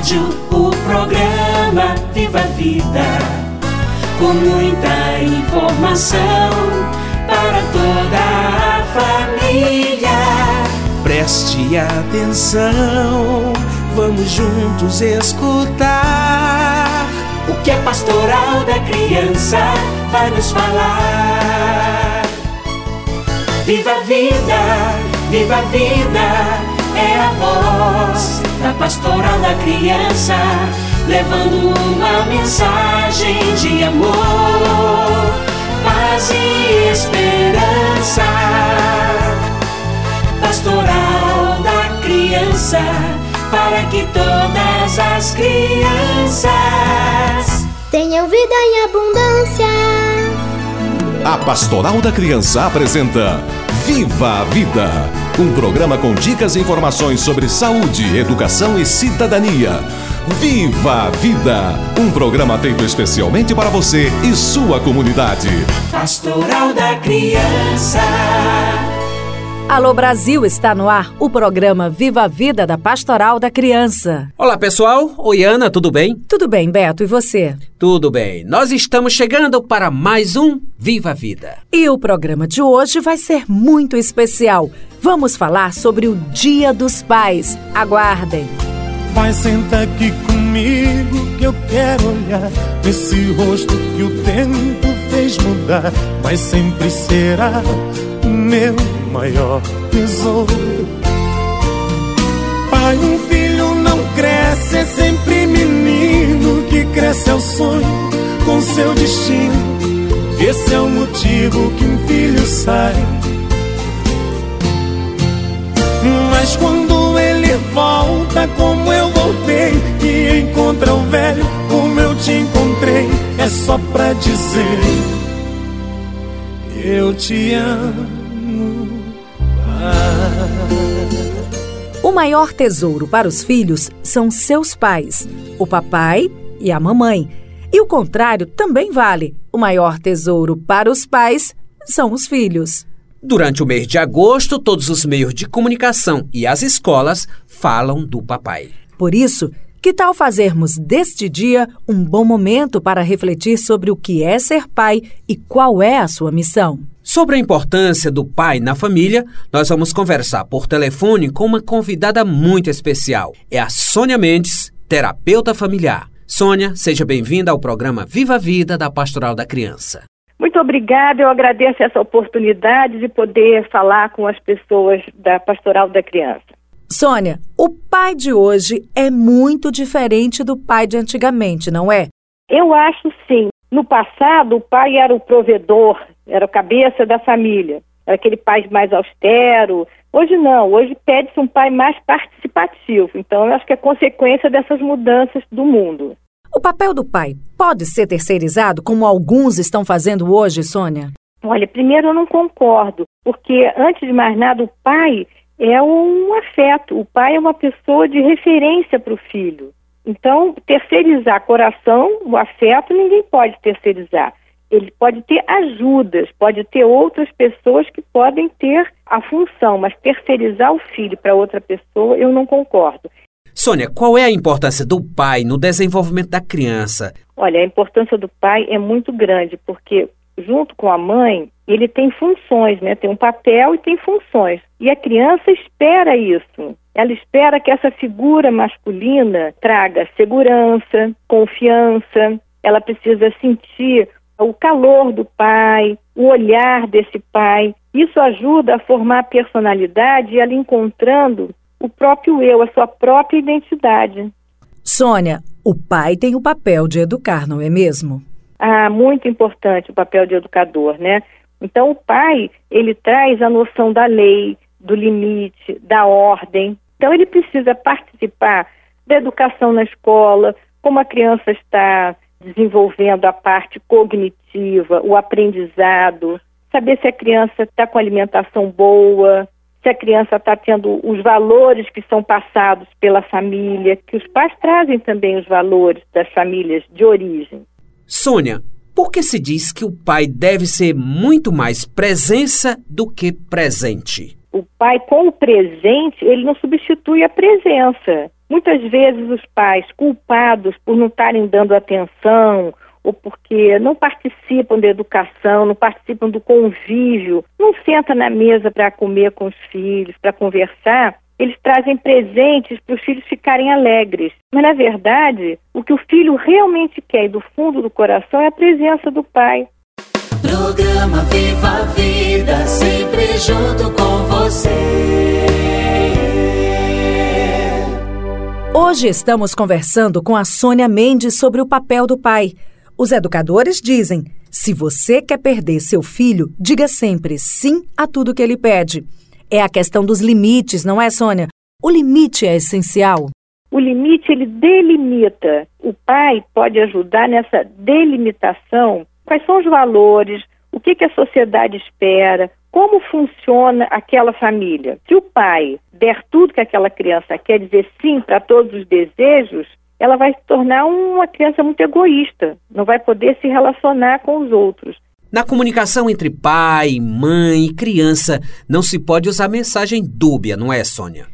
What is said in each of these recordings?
rádio, o programa Viva a Vida, com muita informação para toda a família. Preste atenção, vamos juntos escutar o que a Pastoral da Criança vai nos falar. Viva a vida, viva a vida, é a voz da Pastoral da Criança, levando uma mensagem de amor, paz e esperança. Pastoral da Criança, para que todas as crianças tenham vida em abundância. A Pastoral da Criança apresenta Viva a Vida, um programa com dicas e informações sobre saúde, educação e cidadania. Viva a Vida, um programa feito especialmente para você e sua comunidade. Pastoral da Criança. Alô Brasil, está no ar o programa Viva a Vida da Pastoral da Criança. Olá pessoal, oi Ana, tudo bem? Tudo bem, Beto, e você? Tudo bem, nós estamos chegando para mais um Viva a Vida. E o programa de hoje vai ser muito especial. Vamos falar sobre o Dia dos Pais. Aguardem. Pai, senta aqui comigo que eu quero olhar nesse rosto que o tempo fez mudar, mas sempre será meu maior tesouro. Pai, um filho não cresce, é sempre menino que cresce ao sonho com seu destino. Esse é o motivo que um filho sai. Mas quando ele volta como eu voltei e encontra o velho como eu te encontrei, é só pra dizer: eu te amo, pai. O maior tesouro para os filhos são seus pais, o papai e a mamãe. E o contrário também vale. O maior tesouro para os pais são os filhos. Durante o mês de agosto, todos os meios de comunicação e as escolas falam do papai. Por isso, que tal fazermos deste dia um bom momento para refletir sobre o que é ser pai e qual é a sua missão? Sobre a importância do pai na família, nós vamos conversar por telefone com uma convidada muito especial. É a Sônia Mendes, terapeuta familiar. Sônia, seja bem-vinda ao programa Viva a Vida da Pastoral da Criança. Muito obrigada, eu agradeço essa oportunidade de poder falar com as pessoas da Pastoral da Criança. Sônia, o pai de hoje é muito diferente do pai de antigamente, não é? Eu acho sim. No passado, o pai era o provedor, era a cabeça da família, era aquele pai mais austero. Hoje não, hoje pede-se um pai mais participativo. Então, eu acho que é consequência dessas mudanças do mundo. O papel do pai pode ser terceirizado, como alguns estão fazendo hoje, Sônia? Olha, primeiro eu não concordo, porque antes de mais nada o pai é um afeto, o pai é uma pessoa de referência para o filho. Então, terceirizar coração, o afeto, ninguém pode terceirizar. Ele pode ter ajudas, pode ter outras pessoas que podem ter a função, mas terceirizar o filho para outra pessoa, eu não concordo. Sônia, qual é a importância do pai no desenvolvimento da criança? Olha, a importância do pai é muito grande, porque junto com a mãe, ele tem funções, né? Tem um papel e tem funções. E a criança espera isso. Ela espera que essa figura masculina traga segurança, confiança. Ela precisa sentir o calor do pai, o olhar desse pai. Isso ajuda a formar a personalidade e ela encontrando o próprio eu, a sua própria identidade. Sônia, o pai tem o papel de educar, não é mesmo? Muito importante o papel de educador, né? Então o pai, ele traz a noção da lei, do limite, da ordem. Então ele precisa participar da educação na escola, como a criança está desenvolvendo a parte cognitiva, o aprendizado, saber se a criança está com alimentação boa, se a criança está tendo os valores que são passados pela família, que os pais trazem também os valores das famílias de origem. Sônia, por que se diz que o pai deve ser muito mais presença do que presente? O pai, com o presente, ele não substitui a presença. Muitas vezes os pais, culpados por não estarem dando atenção, ou porque não participam da educação, não participam do convívio, não sentam na mesa para comer com os filhos, para conversar, eles trazem presentes para os filhos ficarem alegres. Mas, na verdade, o que o filho realmente quer do fundo do coração é a presença do pai. Programa Viva a Vida, sempre junto com você. Hoje estamos conversando com a Sônia Mendes sobre o papel do pai. Os educadores dizem, se você quer perder seu filho, diga sempre sim a tudo que ele pede. É a questão dos limites, não é, Sônia? O limite é essencial. O limite, ele delimita. O pai pode ajudar nessa delimitação. Quais são os valores? O que a sociedade espera? Como funciona aquela família? Se o pai der tudo que aquela criança quer, dizer sim para todos os desejos, ela vai se tornar uma criança muito egoísta, não vai poder se relacionar com os outros. Na comunicação entre pai, mãe e criança, não se pode usar mensagem dúbia, não é, Sônia?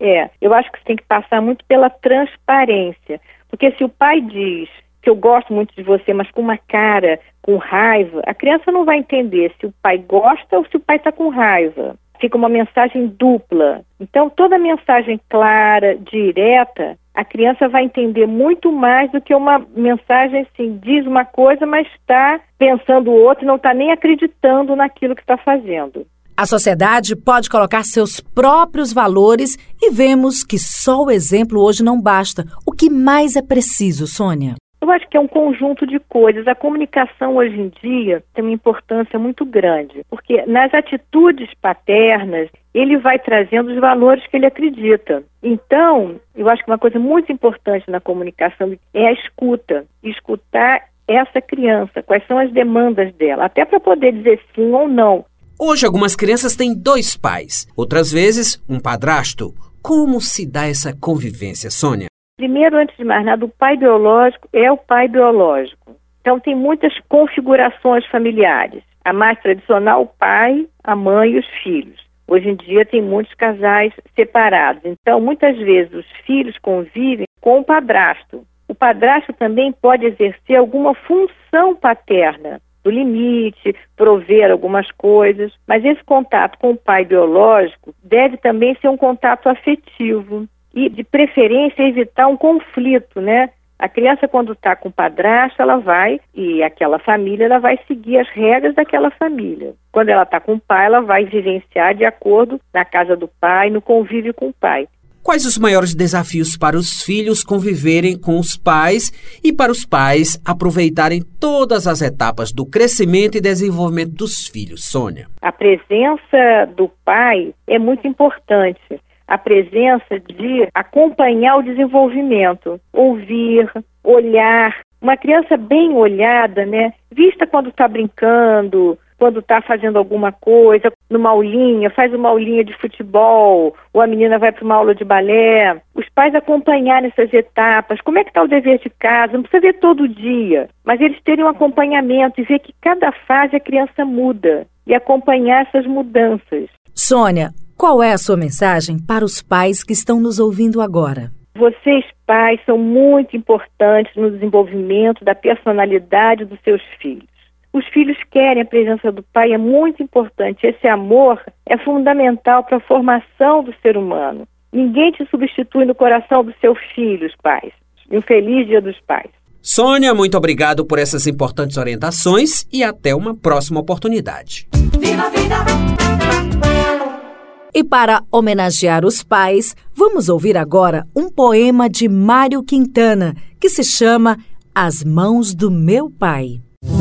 Eu acho que você tem que passar muito pela transparência, porque se o pai diz que eu gosto muito de você, mas com uma cara, com raiva, a criança não vai entender se o pai gosta ou se o pai está com raiva. Fica uma mensagem dupla. Então, toda mensagem clara, direta, a criança vai entender muito mais do que uma mensagem assim, diz uma coisa, mas está pensando outra e não está nem acreditando naquilo que está fazendo. A sociedade pode colocar seus próprios valores e vemos que só o exemplo hoje não basta. O que mais é preciso, Sônia? Eu acho que é um conjunto de coisas. A comunicação hoje em dia tem uma importância muito grande, porque nas atitudes paternas, ele vai trazendo os valores que ele acredita. Então, eu acho que uma coisa muito importante na comunicação é a escuta. Escutar essa criança, quais são as demandas dela, até para poder dizer sim ou não. Hoje, algumas crianças têm 2 pais, outras vezes, um padrasto. Como se dá essa convivência, Sônia? Primeiro, antes de mais nada, o pai biológico é o pai biológico. Então, tem muitas configurações familiares. A mais tradicional, o pai, a mãe e os filhos. Hoje em dia, tem muitos casais separados. Então, muitas vezes, os filhos convivem com o padrasto. O padrasto também pode exercer alguma função paterna, do limite, prover algumas coisas. Mas esse contato com o pai biológico deve também ser um contato afetivo. E, de preferência, evitar um conflito, né? A criança, quando está com o padrasto, ela vai, e aquela família, ela vai seguir as regras daquela família. Quando ela está com o pai, ela vai vivenciar de acordo na casa do pai, no convívio com o pai. Quais os maiores desafios para os filhos conviverem com os pais e para os pais aproveitarem todas as etapas do crescimento e desenvolvimento dos filhos, Sônia? A presença do pai é muito importante. A presença de acompanhar o desenvolvimento, ouvir, olhar. Uma criança bem olhada, né? Vista quando está brincando, quando está fazendo alguma coisa, numa aulinha, faz uma aulinha de futebol, ou a menina vai para uma aula de balé. Os pais acompanharem essas etapas, como é que está o dever de casa, não precisa ver todo dia, mas eles terem um acompanhamento e ver que cada fase a criança muda e acompanhar essas mudanças. Sônia, qual é a sua mensagem para os pais que estão nos ouvindo agora? Vocês, pais, são muito importantes no desenvolvimento da personalidade dos seus filhos. Os filhos querem a presença do pai, é muito importante. Esse amor é fundamental para a formação do ser humano. Ninguém te substitui no coração dos seus filhos, pais. E um feliz Dia dos Pais. Sônia, muito obrigado por essas importantes orientações e até uma próxima oportunidade. Viva a vida! E para homenagear os pais, vamos ouvir agora um poema de Mário Quintana, que se chama As Mãos do Meu Pai.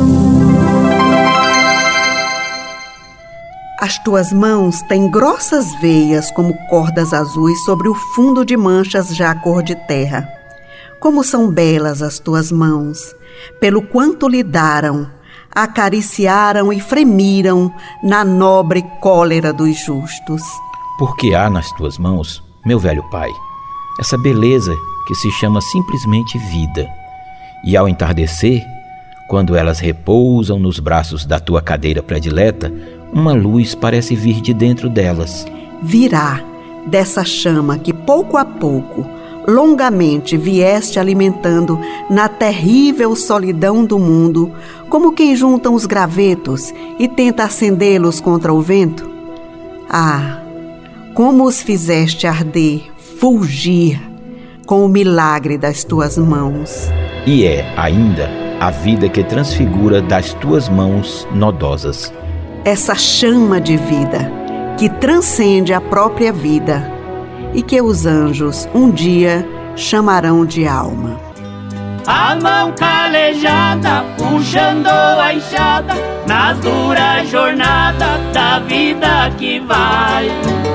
As tuas mãos têm grossas veias como cordas azuis sobre o fundo de manchas já cor de terra. Como são belas as tuas mãos, pelo quanto lidaram, acariciaram e fremiram na nobre cólera dos justos. Porque há nas tuas mãos, meu velho pai, essa beleza que se chama simplesmente vida. E ao entardecer, quando elas repousam nos braços da tua cadeira predileta, uma luz parece vir de dentro delas. virá dessa chama que pouco a pouco, longamente vieste alimentando na terrível solidão do mundo, como quem junta os gravetos e tenta acendê-los contra o vento? Ah, como os fizeste arder, fulgir, com o milagre das tuas mãos. E é ainda a vida que transfigura das tuas mãos nodosas. Essa chama de vida que transcende a própria vida e que os anjos um dia chamarão de alma. A mão calejada, puxando a enxada, nas duras jornadas da vida que vai.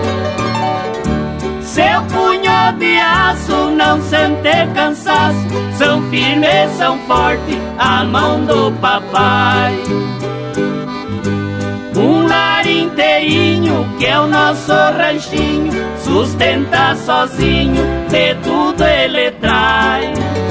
Seu punho de aço não sente cansaço, são firmes, são fortes, a mão do papai. Um lar inteirinho que é o nosso ranchinho, sustenta sozinho, de tudo ele traz.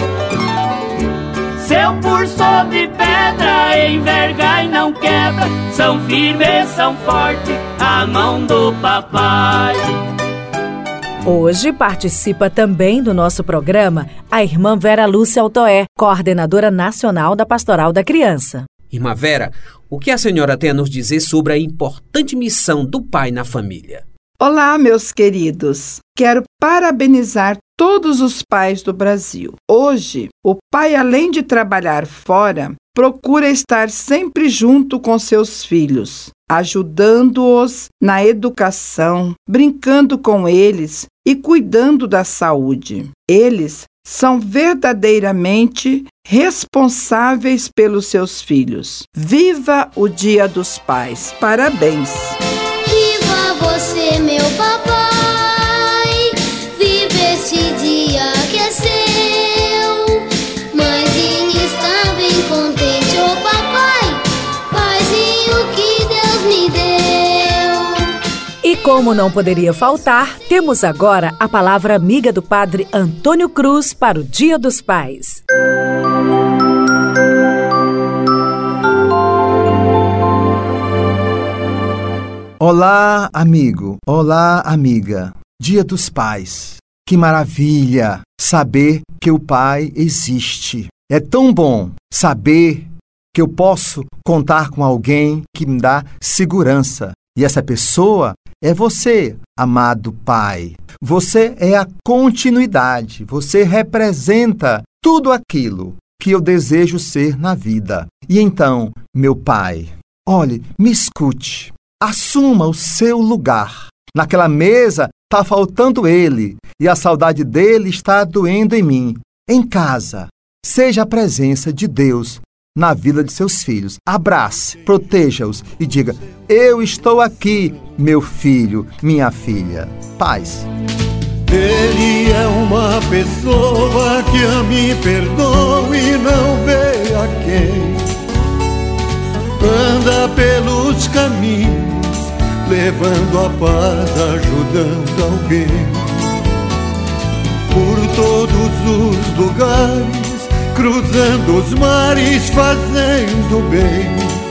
Seu pulso de pedra enverga e não quebra, são firmes, são fortes, a mão do papai. Hoje participa também do nosso programa a irmã Vera Lúcia Altoé, coordenadora nacional da Pastoral da Criança. Irmã Vera, o que a senhora tem a nos dizer sobre a importante missão do pai na família? Olá, meus queridos. Quero parabenizar todos os pais do Brasil. Hoje, o pai, além de trabalhar fora, procura estar sempre junto com seus filhos, ajudando-os na educação, brincando com eles e cuidando da saúde. Eles são verdadeiramente responsáveis pelos seus filhos. Viva o Dia dos Pais! Parabéns! Viva você, meu papai! Viva este dia que é seu! Mãezinha está bem contente, ô papai! Paizinho que Deus me deu! E como não poderia faltar, temos agora a palavra amiga do Padre Antônio Cruz para o Dia dos Pais. Olá, amigo. Olá, amiga. Dia dos Pais. Que maravilha saber que o Pai existe. É tão bom saber que eu posso contar com alguém que me dá segurança. E essa pessoa é você, amado Pai. Você é a continuidade. Você representa tudo aquilo que eu desejo ser na vida. E então, meu Pai, olhe, me escute. Assuma o seu lugar. Naquela mesa está faltando ele e a saudade dele está doendo em mim. Em casa, seja a presença de Deus na vida de seus filhos. Abrace, proteja-os e diga: eu estou aqui, meu filho, minha filha. Paz. Ele é uma pessoa que a mim perdoa e não vê a quem. Anda pelos caminhos, levando a paz, ajudando alguém. Por todos os lugares, cruzando os mares, fazendo bem.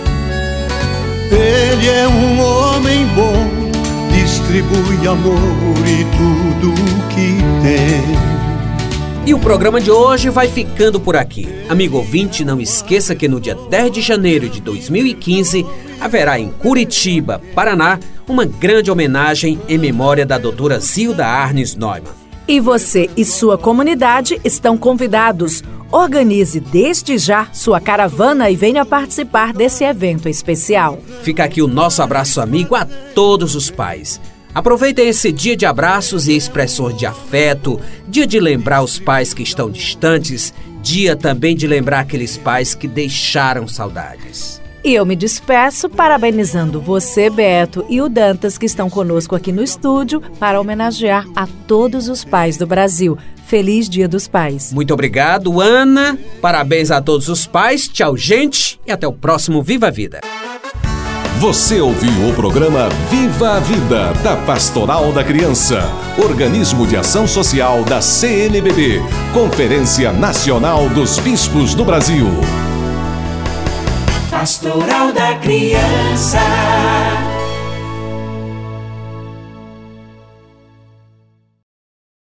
Ele é um homem bom, distribui amor e tudo o que tem. E o programa de hoje vai ficando por aqui. Amigo ouvinte, não esqueça que no dia 10 de janeiro de 2015 haverá em Curitiba, Paraná, uma grande homenagem em memória da doutora Zilda Arnes Neumann. E você e sua comunidade estão convidados. Organize desde já sua caravana e venha participar desse evento especial. Fica aqui o nosso abraço amigo a todos os pais. Aproveitem esse dia de abraços e expressões de afeto, dia de lembrar os pais que estão distantes, dia também de lembrar aqueles pais que deixaram saudades. E eu me despeço parabenizando você, Beto, e o Dantas, que estão conosco aqui no estúdio para homenagear a todos os pais do Brasil. Feliz Dia dos Pais. Muito obrigado, Ana. Parabéns a todos os pais. Tchau, gente. E até o próximo Viva a Vida. Você ouviu o programa Viva a Vida, da Pastoral da Criança, organismo de ação social da CNBB, Conferência Nacional dos Bispos do Brasil. Pastoral da Criança.